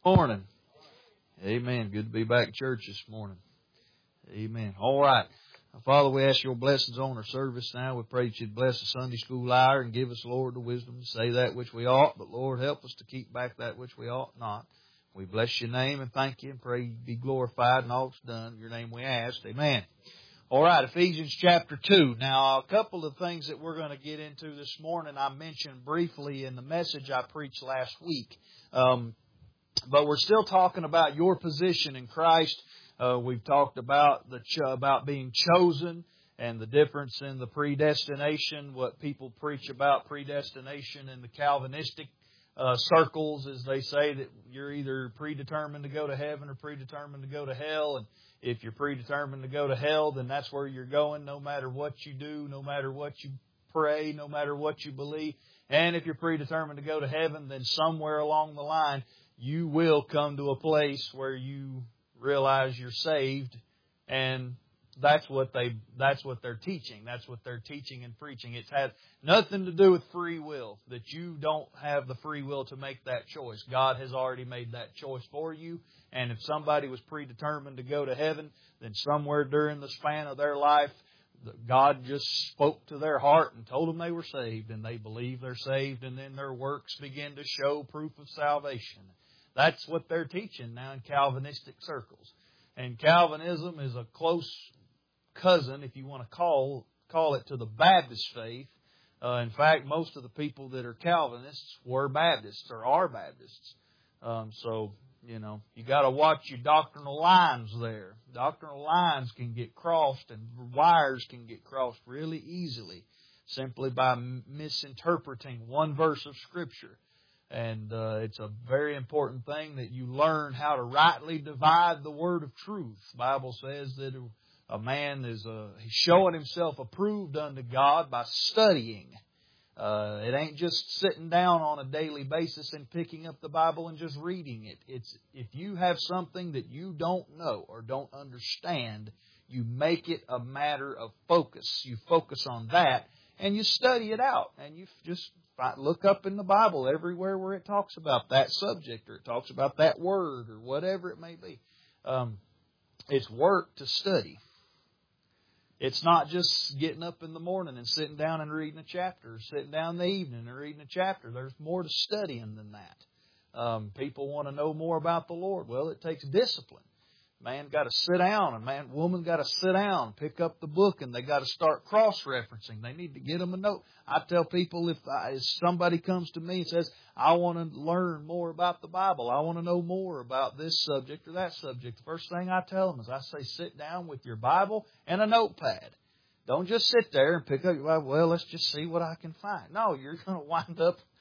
Morning. Amen. Good to be back in church this morning. Amen. All right. Father, we ask your blessings on our service now. We pray that you'd bless the Sunday school hour and give us, Lord, the wisdom to say that which we ought. But, Lord, help us to keep back that which we ought not. We bless your name and thank you and pray you be glorified in all that's done. In your name we ask. Amen. All right, Ephesians chapter 2. Now, a couple of things that we're going to get into this morning I mentioned briefly in the message I preached last week. But we're still talking about your position in Christ. We've talked about about being chosen and the difference in the predestination, what people preach about predestination in the Calvinistic circles, as they say that you're either predetermined to go to heaven or predetermined to go to hell. And if you're predetermined to go to hell, then that's where you're going no matter what you do, no matter what you pray, no matter what you believe. And if you're predetermined to go to heaven, then somewhere along the line, you will come to a place where you realize you're saved, and that's what they're teaching. That's what they're teaching and preaching. It's had nothing to do with free will, that you don't have the free will to make that choice. God has already made that choice for you, and if somebody was predetermined to go to heaven, then somewhere during the span of their life, God just spoke to their heart and told them they were saved, and they believe they're saved, and then their works begin to show proof of salvation. That's what they're teaching now in Calvinistic circles. And Calvinism is a close cousin, if you want to call it, to the Baptist faith. In fact, most of the people that are Calvinists were Baptists or are Baptists. So, you got to watch your doctrinal lines there. Doctrinal lines can get crossed and wires can get crossed really easily simply by misinterpreting one verse of Scripture. And it's a very important thing that you learn how to rightly divide the word of truth. The Bible says that a man is showing himself approved unto God by studying. It ain't just sitting down on a daily basis and picking up the Bible and just reading it. It's if you have something that you don't know or don't understand, you make it a matter of focus. You focus on that and you study it out, and you just look up in the Bible everywhere where it talks about that subject or it talks about that word or whatever it may be. It's work to study. It's not just getting up in the morning and sitting down and reading a chapter or sitting down in the evening and reading a chapter. There's more to studying than that. People want to know more about the Lord. Well, it takes discipline. Man got to sit down, and woman got to sit down, pick up the book, and they got to start cross-referencing. They need to get them a note. I tell people if somebody comes to me and says, I want to learn more about the Bible, I want to know more about this subject or that subject, the first thing I tell them is I say, sit down with your Bible and a notepad. Don't just sit there and pick up your Bible, well, let's just see what I can find. No, you're going to wind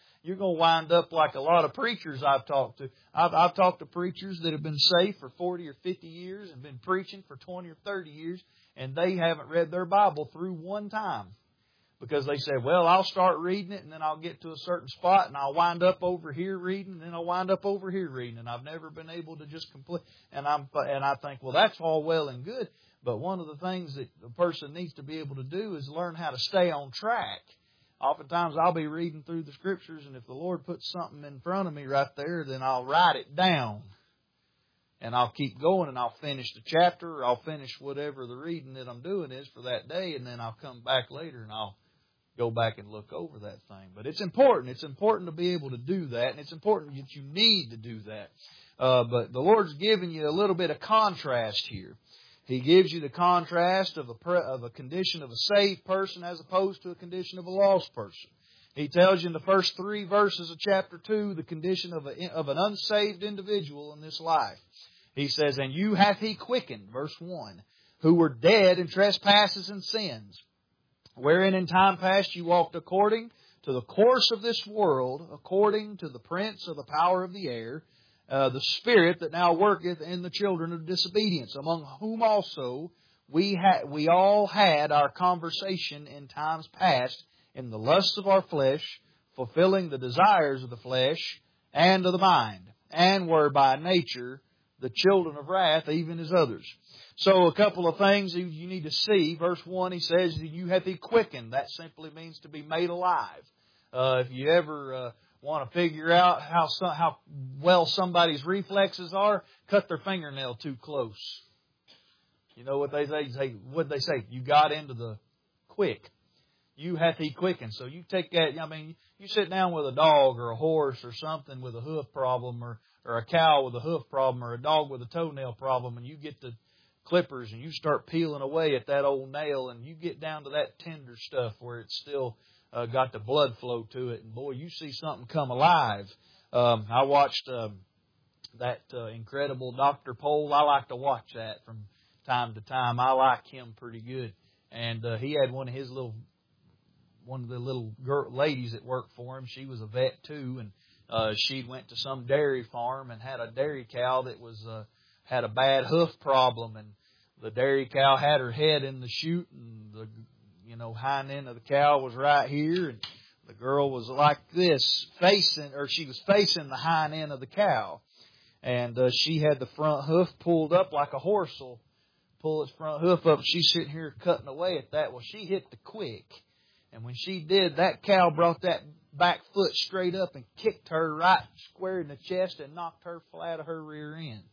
up like a lot of preachers I've talked to. I've talked to preachers that have been saved for 40 or 50 years and been preaching for 20 or 30 years, and they haven't read their Bible through one time. Because they say, well, I'll start reading it, and then I'll get to a certain spot, and I'll wind up over here reading, and then I'll wind up over here reading, and I've never been able to just complete. And I think, well, that's all well and good, but one of the things that a person needs to be able to do is learn how to stay on track. Oftentimes I'll be reading through the Scriptures, and if the Lord puts something in front of me right there, then I'll write it down. And I'll keep going, and I'll finish the chapter, or I'll finish whatever the reading that I'm doing is for that day, and then I'll come back later and I'll go back and look over that thing. But it's important. It's important to be able to do that, and it's important that you need to do that. But the Lord's given you a little bit of contrast here. He gives you the contrast of a condition of a saved person as opposed to a condition of a lost person. He tells you in the first 3 verses of chapter 2 the condition of an unsaved individual in this life. He says, and you hath He quickened, verse 1, who were dead in trespasses and sins, wherein in time past you walked according to the course of this world, according to the prince of the power of the air, the spirit that now worketh in the children of disobedience, among whom also we all had our conversation in times past in the lusts of our flesh, fulfilling the desires of the flesh and of the mind, and were by nature the children of wrath, even as others. So a couple of things you need to see. Verse 1, he says, you hath He quickened. That simply means to be made alive. If you ever Want to figure out how well somebody's reflexes are? Cut their fingernail too close. You know what they say? What they say? You got into the quick. You have to eat quicken. So you take that. I mean, you sit down with a dog or a horse or something with a hoof problem, or a cow with a hoof problem, or a dog with a toenail problem, and you get the clippers and you start peeling away at that old nail, and you get down to that tender stuff where it's still got the blood flow to it, and boy, you see something come alive. I watched that incredible Dr. Pole. I like to watch that from time to time. I like him pretty good, and he had one of the little ladies that worked for him. She was a vet too, and she went to some dairy farm and had a dairy cow that was had a bad hoof problem, and the dairy cow had her head in the chute, and the hind end of the cow was right here, and the girl was like this, she was facing the hind end of the cow, and she had the front hoof pulled up like a horse will pull its front hoof up. She's sitting here cutting away at that. Well, she hit the quick, and when she did, that cow brought that back foot straight up and kicked her right square in the chest and knocked her flat of her rear end.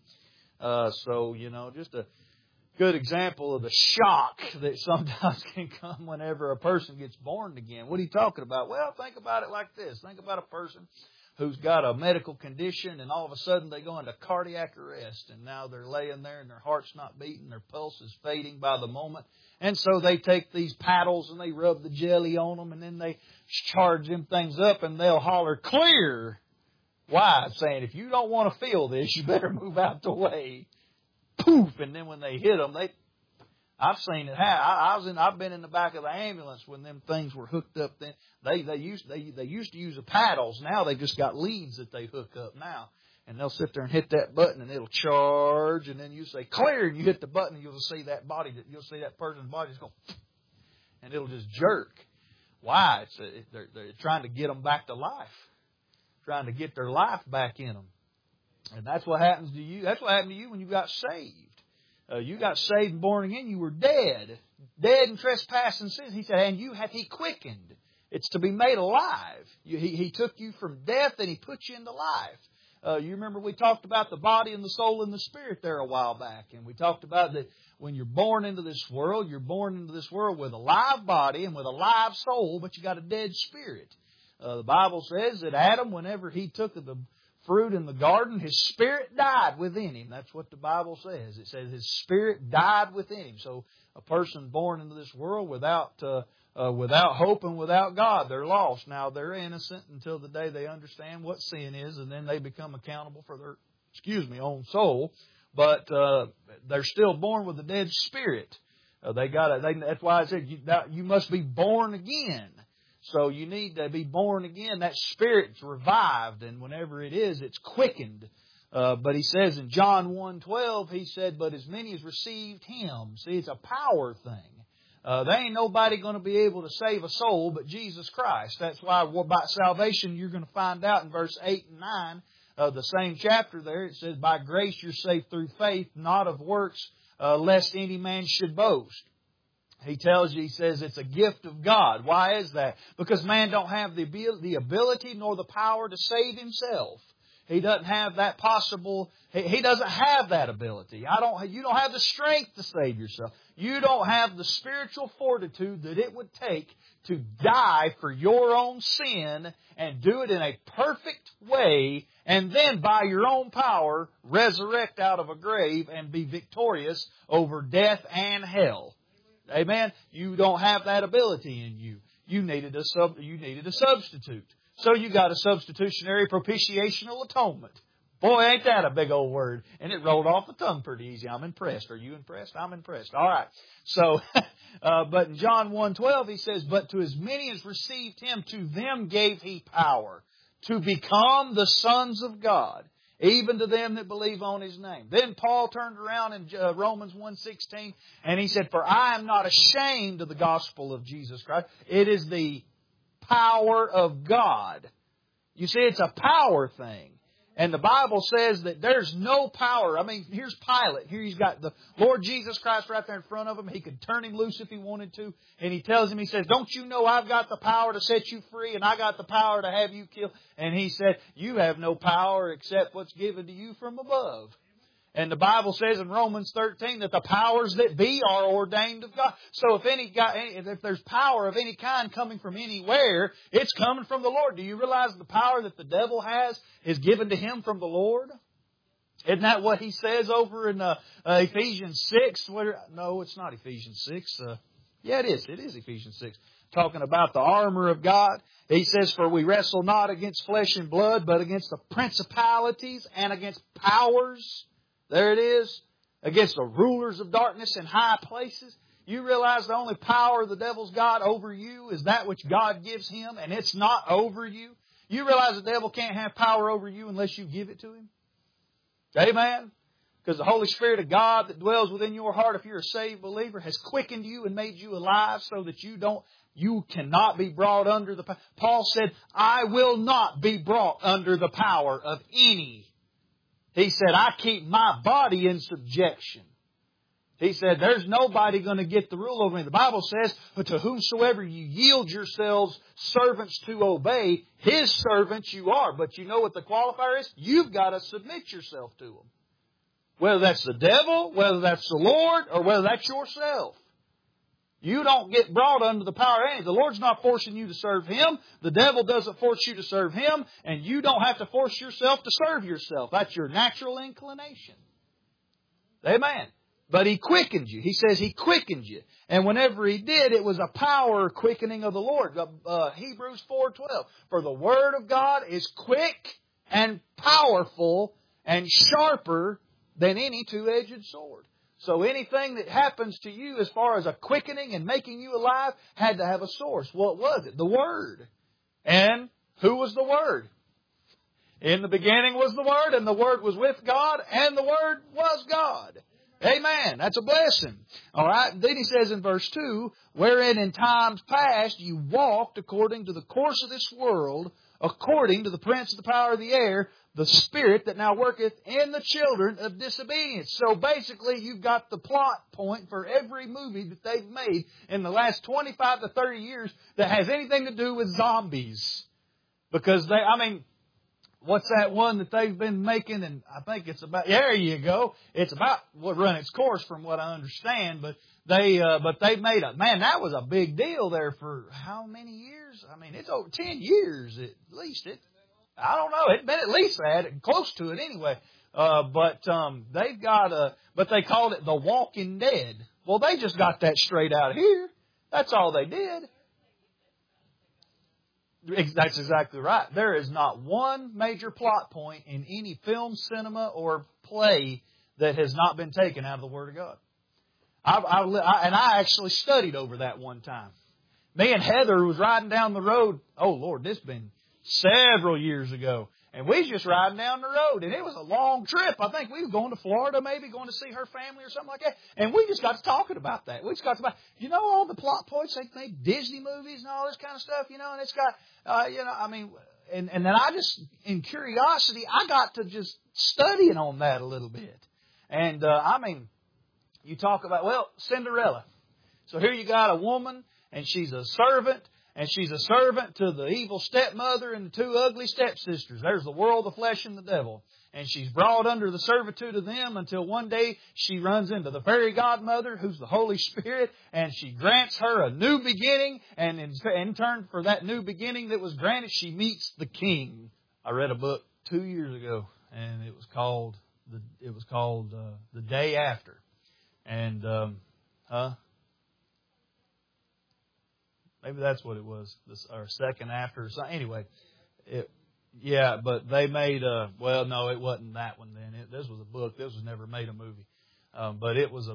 So, just a good example of the shock that sometimes can come whenever a person gets born again. What are you talking about? Well, think about it like this. Think about a person who's got a medical condition, and all of a sudden they go into cardiac arrest, and now they're laying there and their heart's not beating, their pulse is fading by the moment. And so they take these paddles and they rub the jelly on them, and then they charge them things up, and they'll holler, "Clear!" Why? Saying, if you don't want to feel this, you better move out the way. Poof! And then when they hit them, I've seen it happen. I've been in the back of the ambulance when them things were hooked up. Then they used to use the paddles. Now they just got leads that they hook up now, and they'll sit there and hit that button, and it'll charge. And then you say clear, and you hit the button, and you'll see that person's body just go, and it'll just jerk. Why? They're trying to get them back to life, trying to get their life back in them. And that's what happens to you. That's what happened to you when you got saved. You got saved and born again. You were dead in trespass and sins. He said, and you hath He quickened. It's to be made alive. He took you from death and He put you into life. You remember we talked about the body and the soul and the spirit there a while back. And we talked about that when you're born into this world, you're born into this world with a live body and with a live soul, but you got a dead spirit. The Bible says that Adam, whenever he took the fruit in the garden, his spirit died within him. That's what the Bible says. It says his spirit died within him. So a person born into this world without hope and without God, they're lost. Now they're innocent until the day they understand what sin is, and then they become accountable for their own soul. But they're still born with a dead spirit. That's why I said you must be born again. So you need to be born again. That spirit's revived, and whenever it is, it's quickened. But he says in John 1:12, he said, but as many as received Him. See, it's a power thing. There ain't nobody going to be able to save a soul but Jesus Christ. That's why about salvation, you're going to find out in verse 8 and 9 of the same chapter there. It says, by grace you're saved through faith, not of works, lest any man should boast. He tells you, he says it's a gift of God. Why is that? Because man don't have the ability nor the power to save himself. He doesn't have that possible. He doesn't have that ability. You don't have the strength to save yourself. You don't have the spiritual fortitude that it would take to die for your own sin and do it in a perfect way, and then by your own power resurrect out of a grave and be victorious over death and hell. Amen. You don't have that ability in you. You needed a substitute. So you got a substitutionary propitiational atonement. Boy, ain't that a big old word. And it rolled off the tongue pretty easy. I'm impressed. Are you impressed? I'm impressed. All right. So, but in John 1:12 he says, but to as many as received Him, to them gave He power to become the sons of God, even to them that believe on His name. Then Paul turned around in Romans 1:16 and he said, for I am not ashamed of the gospel of Jesus Christ. It is the power of God. You see, it's a power thing. And the Bible says that there's no power. I mean, here's Pilate. Here he's got the Lord Jesus Christ right there in front of him. He could turn him loose if he wanted to. And he tells him, he says, don't you know I've got the power to set you free and I got the power to have you killed? And he said, you have no power except what's given to you from above. And the Bible says in Romans 13 that the powers that be are ordained of God. So if there's power of any kind coming from anywhere, it's coming from the Lord. Do you realize the power that the devil has is given to him from the Lord? Isn't that what he says over in Ephesians 6? No, it's not Ephesians 6. Yeah, it is. It is Ephesians 6. Talking about the armor of God. He says, for we wrestle not against flesh and blood, but against the principalities and against powers. There it is. Against the rulers of darkness in high places. You realize the only power the devil's got over you is that which God gives him, and it's not over you. You realize the devil can't have power over you unless you give it to him? Amen? Because the Holy Spirit of God that dwells within your heart, if you're a saved believer, has quickened you and made you alive so that you cannot be brought under the power. Paul said, I will not be brought under the power of any. He said, I keep my body in subjection. He said, there's nobody going to get the rule over me. The Bible says, but to whomsoever you yield yourselves servants to obey, his servants you are. But you know what the qualifier is? You've got to submit yourself to them. Whether that's the devil, whether that's the Lord, or whether that's yourself. You don't get brought under the power of any. The Lord's not forcing you to serve Him. The devil doesn't force you to serve Him. And you don't have to force yourself to serve yourself. That's your natural inclination. Amen. But He quickened you. He says He quickened you. And whenever He did, it was a power quickening of the Lord. Hebrews 4:12. For the Word of God is quick and powerful and sharper than any two-edged sword. So anything that happens to you as far as a quickening and making you alive had to have a source. What was it? The Word. And who was the Word? In the beginning was the Word, and the Word was with God, and the Word was God. Amen. That's a blessing. All right. And then he says in verse 2, wherein in times past you walked according to the course of this world, according to the prince of the power of the air, the spirit that now worketh in the children of disobedience. So basically, you've got the plot point for every movie that they've made in the last 25 to 30 years that has anything to do with zombies. Because what's that one that they've been making? And I think it's about, there you go. It's about run its course from what I understand. But they've made that was a big deal there for how many years? I mean, it's over 10 years at least. I don't know. It's been at least that, close to it anyway. But they've got but they called it The Walking Dead. Well, they just got that straight out here. That's all they did. That's exactly right. There is not one major plot point in any film, cinema, or play that has not been taken out of the Word of God. I actually studied over that one time. Me and Heather was riding down the road. Oh, Lord, this has been several years ago. And we was just riding down the road. And it was a long trip. I think we were going to Florida, maybe going to see her family or something like that. And we just got to talking about that. We just got to about, all the plot points, they make Disney movies and all this kind of stuff, and it's got, and then I just, in curiosity, I got to just studying on that a little bit. And, you talk about, Cinderella. So here you got a woman, and she's a servant. And she's a servant to the evil stepmother and the two ugly stepsisters. There's the world, the flesh, and the devil. And she's brought under the servitude of them until one day she runs into the fairy godmother, who's the Holy Spirit, and she grants her a new beginning. And in turn for that new beginning that was granted, she meets the king. I read a book 2 years ago, and it was called The Day After. And maybe that's what it was, or Second After, or something. Anyway, but they made no, it wasn't that one then. This was a book. This was never made a movie, but it was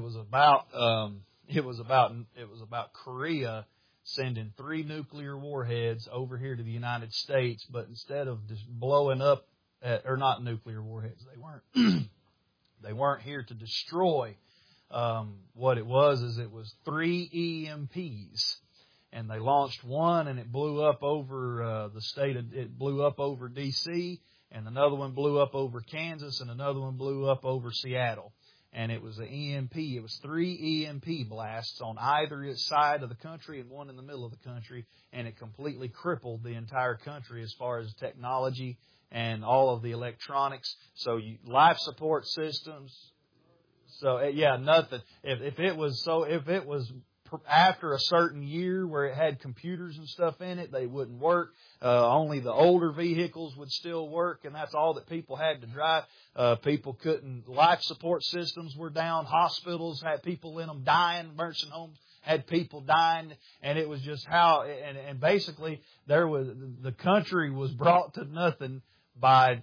about Korea sending 3 nuclear warheads over here to the United States, but instead of just blowing up, or not nuclear warheads, they weren't here to destroy. What it was 3 EMPs. And they launched one, and it blew up over it blew up over D.C., and another one blew up over Kansas, and another one blew up over Seattle. And it was an EMP. It was 3 EMP blasts on either side of the country and one in the middle of the country, and it completely crippled the entire country as far as technology and all of the electronics. So life support systems. So yeah, nothing. If it was after a certain year where it had computers and stuff in it, they wouldn't work. Only the older vehicles would still work, and that's all that people had to drive. People couldn't. Life support systems were down. Hospitals had people in them dying. Nursing homes had people dying, and it was just how. And basically, the country was brought to nothing by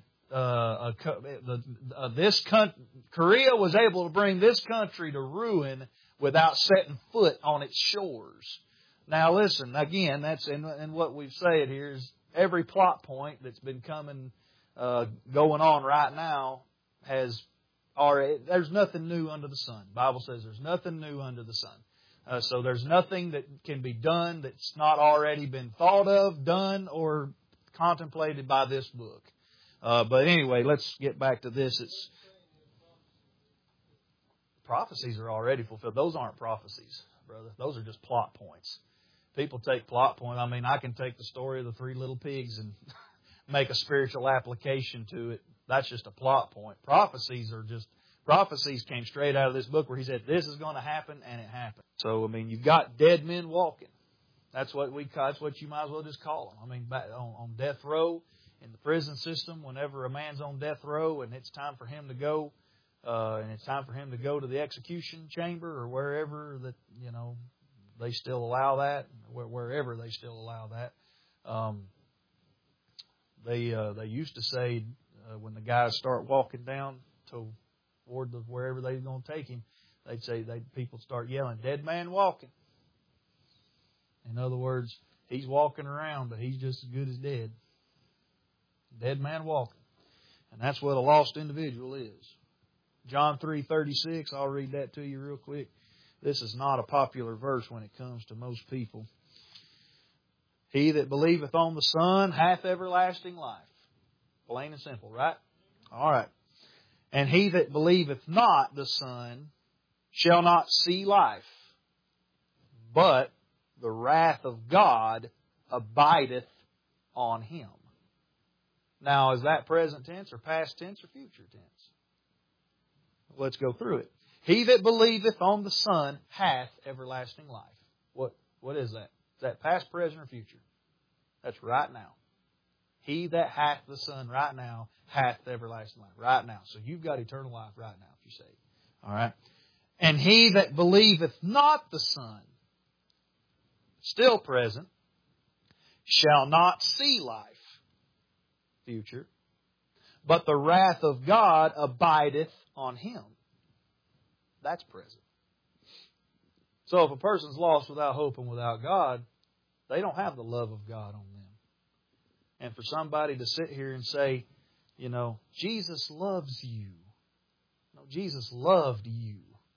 Korea was able to bring this country to ruin without setting foot on its shores. Now listen, again, that's and what we've said here is every plot point that's been going on right now has already. There's nothing new under the sun. The Bible says there's nothing new under the sun. So there's nothing that can be done that's not already been thought of, done, or contemplated by this book. But anyway, let's get back to this. Prophecies are already fulfilled. Those aren't prophecies, brother. Those are just plot points. People take plot points. I mean, I can take the story of the 3 little pigs and make a spiritual application to it. That's just a plot point. Prophecies came straight out of this book where he said, this is going to happen, and it happened. So, I mean, you've got dead men walking. That's what you might as well just call them. I mean, back on death row, in the prison system, whenever a man's on death row and it's time for him to go, and it's time for him to go to the execution chamber or wherever that, they still allow that, wherever they still allow that. They used to say when the guys start walking down toward wherever they're going to take him, they'd say people start yelling, "Dead man walking." In other words, he's walking around, but he's just as good as dead. Dead man walking. And that's what a lost individual is. John 3:36, I'll read that to you real quick. This is not a popular verse when it comes to most people. He that believeth on the Son hath everlasting life. Plain and simple, right? All right. And he that believeth not the Son shall not see life, but the wrath of God abideth on him. Now, is that present tense or past tense or future tense? Let's go through it. He that believeth on the Son hath everlasting life. What is that? Is that past, present, or future? That's right now. He that hath the Son right now hath everlasting life. Right now. So you've got eternal life right now if you say it. All right. And he that believeth not the Son, still present, shall not see life, future, but the wrath of God abideth on him. That's present. So if a person's lost without hope and without God, they don't have the love of God on them. And for somebody to sit here and say, Jesus loves you. No, Jesus loved you.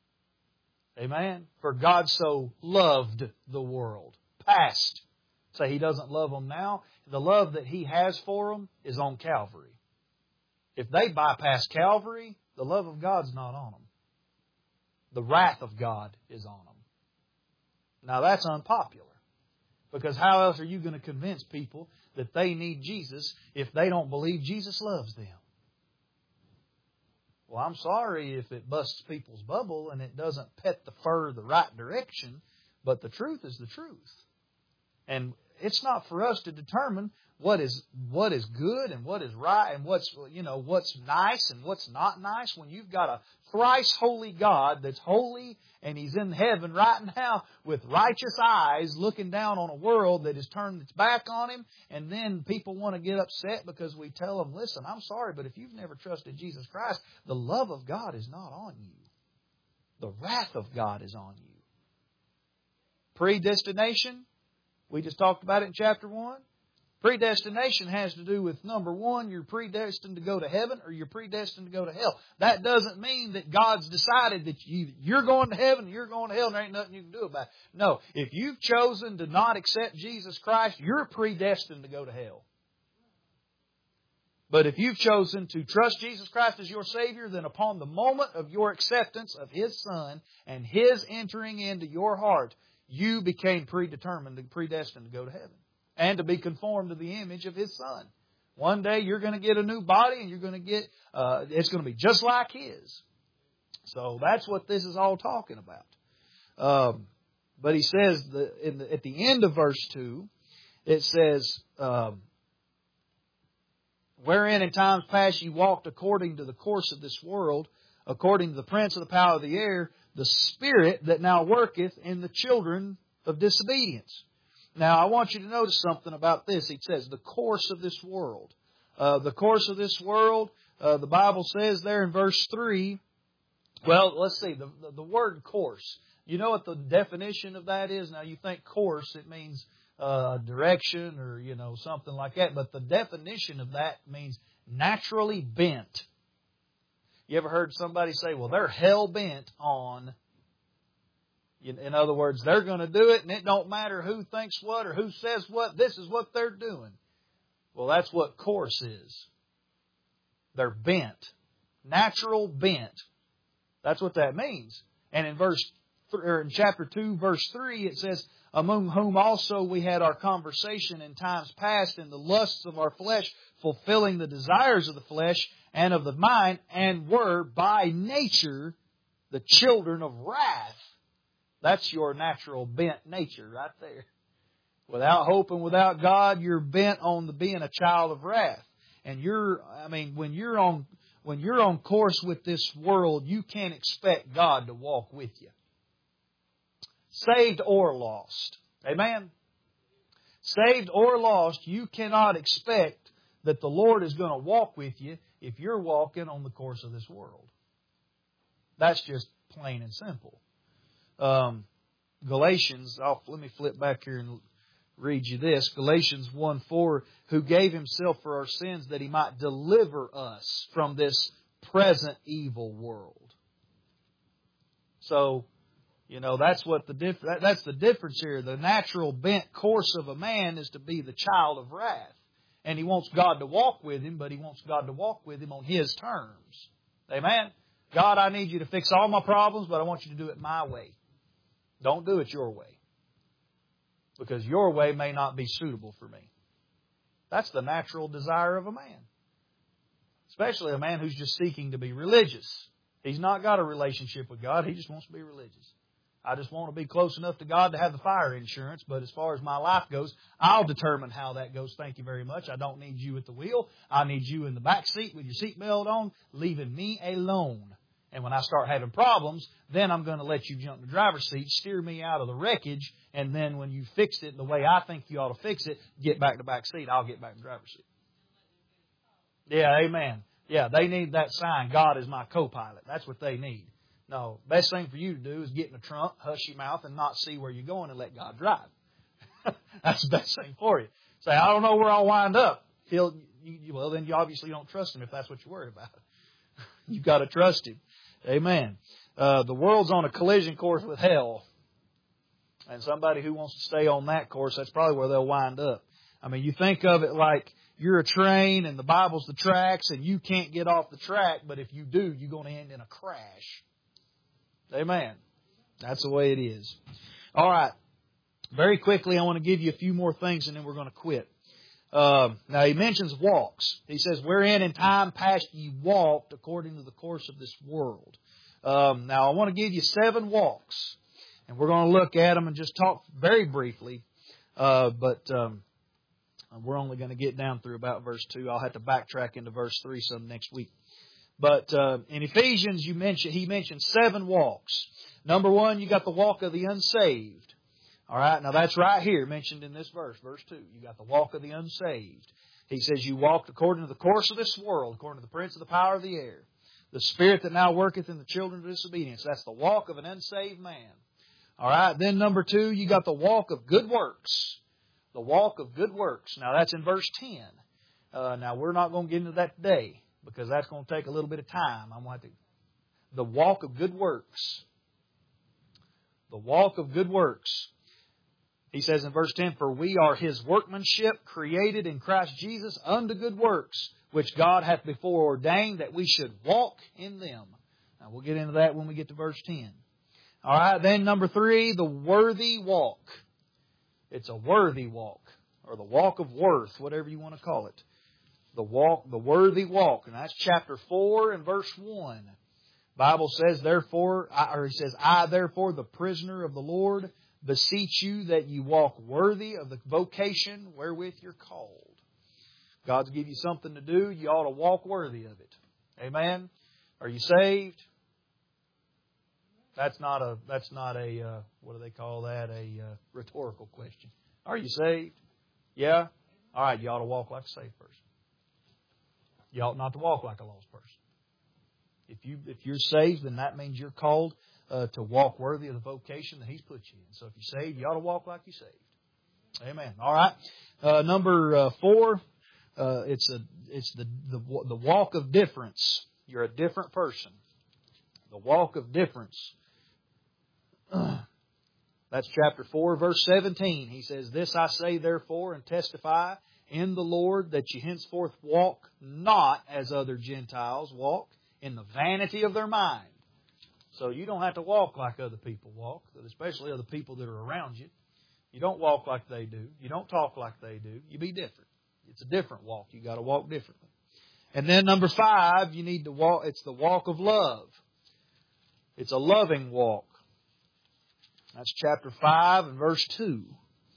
Amen? For God so loved the world. Past. Say He doesn't love them now. The love that He has for them is on Calvary. If they bypass Calvary, the love of God's not on them. The wrath of God is on them. Now that's unpopular. Because how else are you going to convince people that they need Jesus if they don't believe Jesus loves them? Well, I'm sorry if it busts people's bubble and it doesn't pet the fur the right direction, but the truth is the truth. And it's not for us to determine what is good and what is right and what's nice and what's not nice when you've got a thrice holy God that's holy and He's in heaven right now with righteous eyes looking down on a world that has turned its back on Him, and then people want to get upset because we tell them, listen, I'm sorry, but if you've never trusted Jesus Christ, the love of God is not on you. The wrath of God is on you. Predestination, we just talked about it in chapter 1. Predestination has to do with, number one, you're predestined to go to heaven or you're predestined to go to hell. That doesn't mean that God's decided that you're going to heaven, you're going to hell, and there ain't nothing you can do about it. No, if you've chosen to not accept Jesus Christ, you're predestined to go to hell. But if you've chosen to trust Jesus Christ as your Savior, then upon the moment of your acceptance of His Son and His entering into your heart, you became predetermined and predestined to go to heaven and to be conformed to the image of His Son. One day you're going to get a new body and you're going to get, it's going to be just like His. So that's what this is all talking about. But he says at the end of verse 2, it says, wherein in times past ye walked according to the course of this world, according to the prince of the power of the air, the spirit that now worketh in the children of disobedience. Now, I want you to notice something about this. He says, the course of this world. The course of this world, the Bible says there in verse 3, well, let's see, the word course. You know what the definition of that is? Now, you think course, it means direction or, something like that. But the definition of that means naturally bent. You ever heard somebody say, well, they're hell-bent on... In other words, they're going to do it, and it don't matter who thinks what or who says what. This is what they're doing. Well, that's what course is. They're bent. Natural bent. That's what that means. And in chapter 2, verse 3, it says, among whom also we had our conversation in times past in the lusts of our flesh, fulfilling the desires of the flesh and of the mind, and were by nature the children of wrath. That's your natural bent nature right there. Without hope and without God, you're bent on being a child of wrath. And when you're on course with this world, you can't expect God to walk with you. Saved or lost. Amen? Saved or lost, you cannot expect that the Lord is going to walk with you if you're walking on the course of this world. That's just plain and simple. Galatians, let me flip back here and read you this. Galatians 1:4, who gave Himself for our sins that He might deliver us from this present evil world. So, that's what that's the difference here. The natural bent course of a man is to be the child of wrath. And he wants God to walk with him, but he wants God to walk with him on His terms. Amen? God, I need you to fix all my problems, but I want you to do it my way. Don't do it your way. Because your way may not be suitable for me. That's the natural desire of a man. Especially a man who's just seeking to be religious. He's not got a relationship with God. He just wants to be religious. I just want to be close enough to God to have the fire insurance, but as far as my life goes, I'll determine how that goes. Thank you very much. I don't need you at the wheel. I need you in the back seat with your seatbelt on, leaving me alone. And when I start having problems, then I'm going to let you jump in the driver's seat, steer me out of the wreckage, and then when you fixed it the way I think you ought to fix it, get back to the back seat. I'll get back in the driver's seat. Yeah, amen. Yeah, they need that sign, God is my co-pilot. That's what they need. No, best thing for you to do is get in the trunk, hush your mouth, and not see where you're going and let God drive. That's the best thing for you. Say, I don't know where I'll wind up. Well, then you obviously don't trust Him if that's what you're worried about. You've got to trust Him. Amen. The world's on a collision course with hell. And somebody who wants to stay on that course, that's probably where they'll wind up. I mean, you think of it like you're a train and the Bible's the tracks and you can't get off the track, but if you do, you're going to end in a crash. Amen. That's the way it is. All right. Very quickly, I want to give you a few more things and then we're going to quit. Now, he mentions walks. He says, wherein in time past ye walked according to the course of this world. Now, I want to give you 7 walks. And we're going to look at them and just talk very briefly. But we're only going to get down through about verse 2. I'll have to backtrack into verse 3 some next week. But in Ephesians, he mentioned 7 walks. Number 1, you got the walk of the unsaved. All right, now that's right here mentioned in this verse, verse 2. You got the walk of the unsaved. He says you walked according to the course of this world, according to the prince of the power of the air. The spirit that now worketh in the children of disobedience. That's the walk of an unsaved man. All right, then number 2, you got the walk of good works. The walk of good works. Now that's in verse 10. Now we're not going to get into that today because that's going to take a little bit of time. I'm going to have to. The walk of good works. The walk of good works. He says in verse 10, for we are His workmanship, created in Christ Jesus unto good works, which God hath before ordained that we should walk in them. Now, we'll get into that when we get to verse 10. All right, then number 3, the worthy walk. It's a worthy walk, or the walk of worth, whatever you want to call it. The worthy walk. And that's chapter 4 and verse 1. Bible says, I therefore, the prisoner of the Lord, beseech you that you walk worthy of the vocation wherewith you're called. God's give you something to do, you ought to walk worthy of it. Amen? Are you saved? That's not a what do they call that? A rhetorical question. Are you saved? Yeah? All right, you ought to walk like a saved person. You ought not to walk like a lost person. If you're saved, then that means you're called to walk worthy of the vocation that He's put you in. So if you're saved, you ought to walk like you're saved. Amen. All right. Number 4, it's the walk of difference. You're a different person. The walk of difference. That's chapter 4, verse 17. He says, This I say therefore and testify in the Lord that you henceforth walk not as other Gentiles walk, in the vanity of their mind. So you don't have to walk like other people walk, especially other people that are around you. You don't walk like they do. You don't talk like they do. You be different. It's a different walk. You got to walk differently. And then number 5, you need to walk. It's the walk of love. It's a loving walk. That's chapter 5 and verse 2.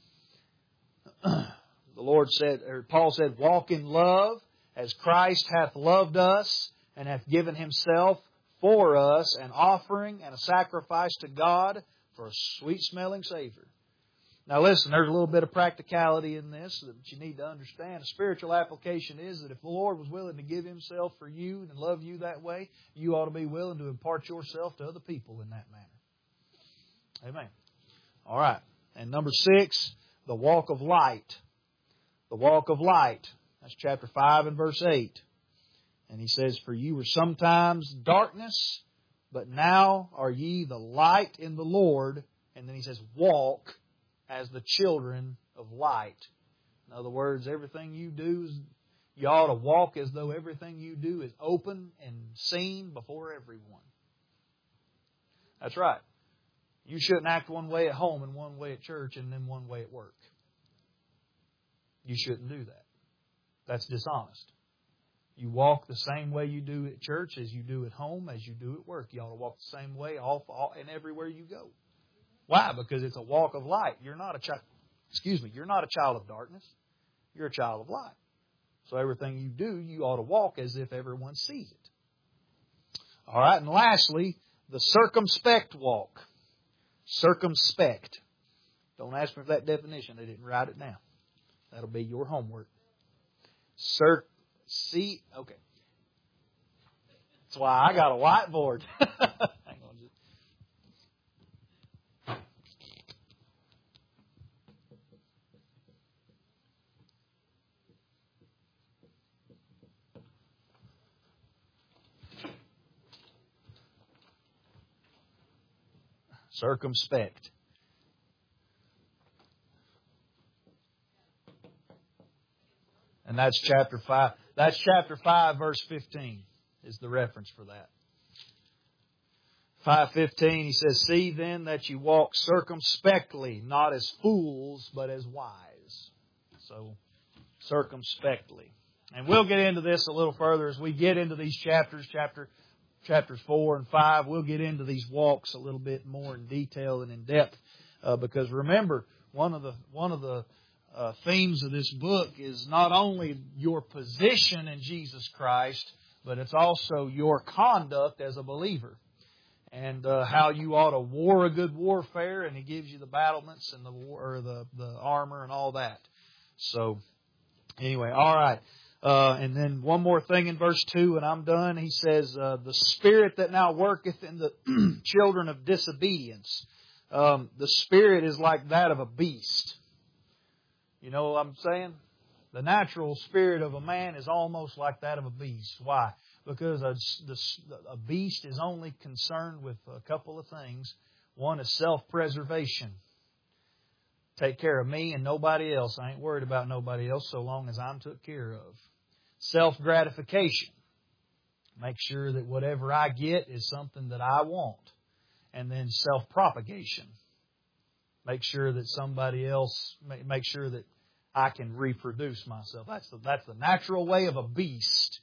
Paul said, Walk in love as Christ hath loved us and hath given Himself for us an offering and a sacrifice to God for a sweet-smelling Savior. Now listen, there's a little bit of practicality in this that you need to understand. A spiritual application is that if the Lord was willing to give Himself for you and love you that way, you ought to be willing to impart yourself to other people in that manner. Amen. All right. And number 6, the walk of light. The walk of light. That's chapter 5 and verse 8. And he says, For you were sometimes darkness, but now are ye the light in the Lord. And then he says, Walk as the children of light. In other words, everything you do, you ought to walk as though everything you do is open and seen before everyone. That's right. You shouldn't act one way at home and one way at church and then one way at work. You shouldn't do that. That's dishonest. You walk the same way you do at church as you do at home, as you do at work. You ought to walk the same way and everywhere you go. Why? Because it's a walk of light. You're not a child. You're not a child of darkness. You're a child of light. So everything you do, you ought to walk as if everyone sees it. All right, and lastly, the circumspect walk. Circumspect. Don't ask me for that definition. I didn't write it down. That'll be your homework. Okay. That's why I got a whiteboard. Hang on just. Circumspect. And that's chapter 5. That's chapter 5, verse 15 is the reference for that. 5:15, he says, See then that you walk circumspectly, not as fools, but as wise. So, circumspectly. And we'll get into this a little further as we get into these chapters, chapters 4 and 5. We'll get into these walks a little bit more in detail and in depth. Because remember, one of the themes of this book is not only your position in Jesus Christ, but it's also your conduct as a believer. And how you ought to war a good warfare, and He gives you the battlements and the armor and all that. So, anyway, all right. And then one more thing in verse 2, and I'm done. He says, the spirit that now worketh in the children of disobedience. The spirit is like that of a beast. You know what I'm saying? The natural spirit of a man is almost like that of a beast. Why? Because a beast is only concerned with a couple of things. One is self-preservation. Take care of me and nobody else. I ain't worried about nobody else so long as I'm took care of. Self-gratification. Make sure that whatever I get is something that I want. And then self-propagation. Make sure that somebody else, make sure that I can reproduce myself. That's the natural way of a beast.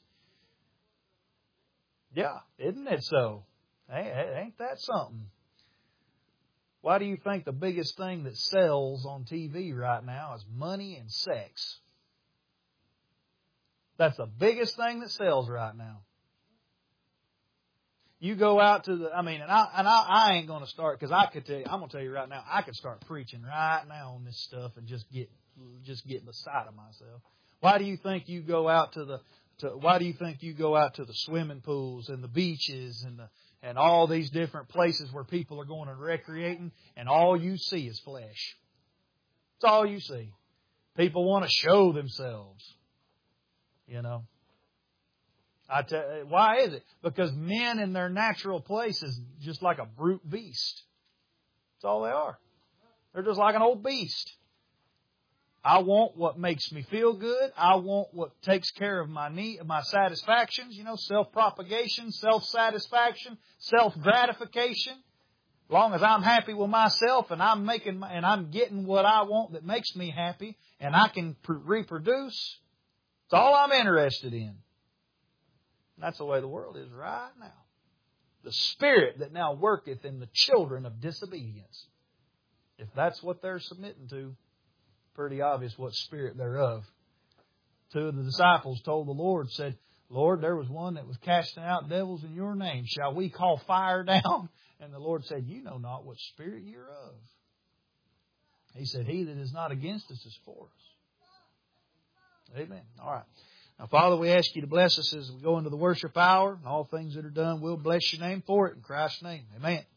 Yeah, isn't it so? Hey, ain't that something? Why do you think the biggest thing that sells on TV right now is money and sex? That's the biggest thing that sells right now. You go out to I ain't going to start, because I'm going to tell you right now, I could start preaching right now on this stuff and just get beside of myself. Why do you think you go out to the swimming pools and the beaches and all these different places where people are going and recreating, and all you see is flesh? That's all you see. People want to show themselves. You know. Why is it? Because men in their natural place is just like a brute beast. That's all they are. They're just like an old beast. I want what makes me feel good. I want what takes care of my satisfactions. You know, self-propagation, self-satisfaction, self-gratification. As long as I'm happy with myself and I'm getting what I want that makes me happy, and I can reproduce, that's all I'm interested in. That's the way the world is right now. The spirit that now worketh in the children of disobedience. If that's what they're submitting to, pretty obvious what spirit they're of. Two of the disciples told the Lord, said, Lord, there was one that was casting out devils in your name. Shall we call fire down? And the Lord said, you know not what spirit you're of. He said, he that is not against us is for us. Amen. All right. Now, Father, we ask you to bless us as we go into the worship hour. And all things that are done, we'll bless your name for it in Christ's name. Amen.